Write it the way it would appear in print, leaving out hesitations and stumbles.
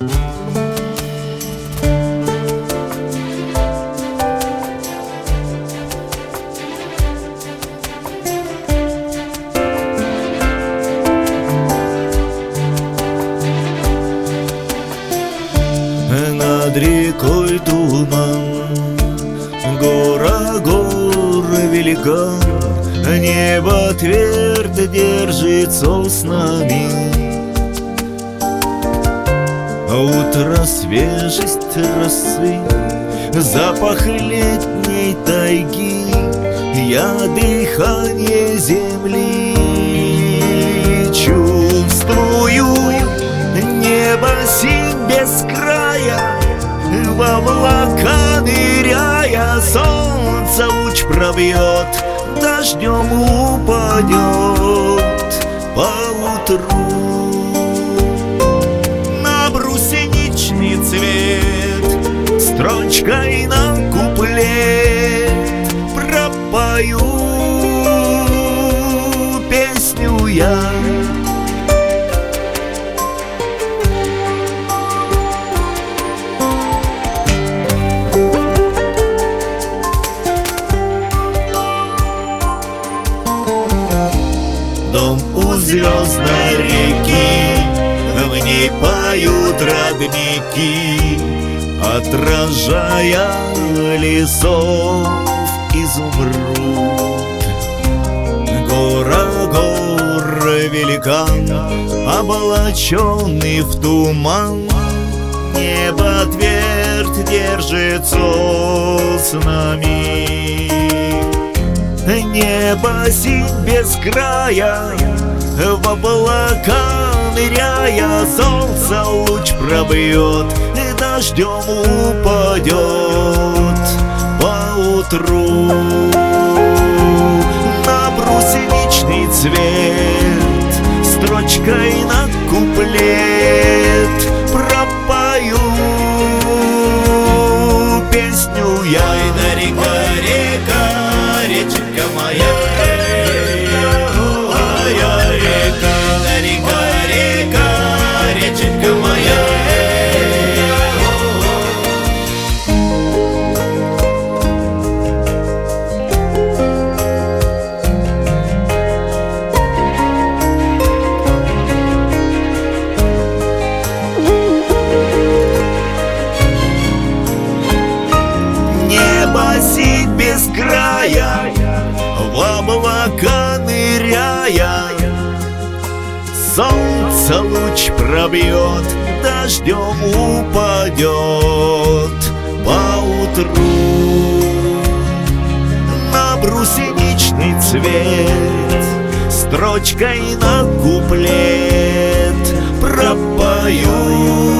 Над рекой туман, гора великан, небо твердо держит соснами. Утро, свежесть росы, запах летней тайги, я дыхание земли чувствую. Небо синь без края, в облака ныряя, солнце луч пробьет, дождем упадет поутру. На брусеничный цвет строчкой на куплет пропою песню я. Дом у звездной реки, в ней поют родники, отражая лесов изумруд. Гора великан, облаченный в туман, небо твердь держит соснами. Небо синь без края, в облака ныряя, солнце луч пробьет, дождем упадет поутру. На брусеничный цвет строчкой на куплет пропою песню я. Ой, да река, реченька моя, моя река, да река, реченька моя. Небо синь без края, в облака ныряя, солнце луч пробьет, дождем упадет поутру. На брусеничный цвет строчкой на куплет пропою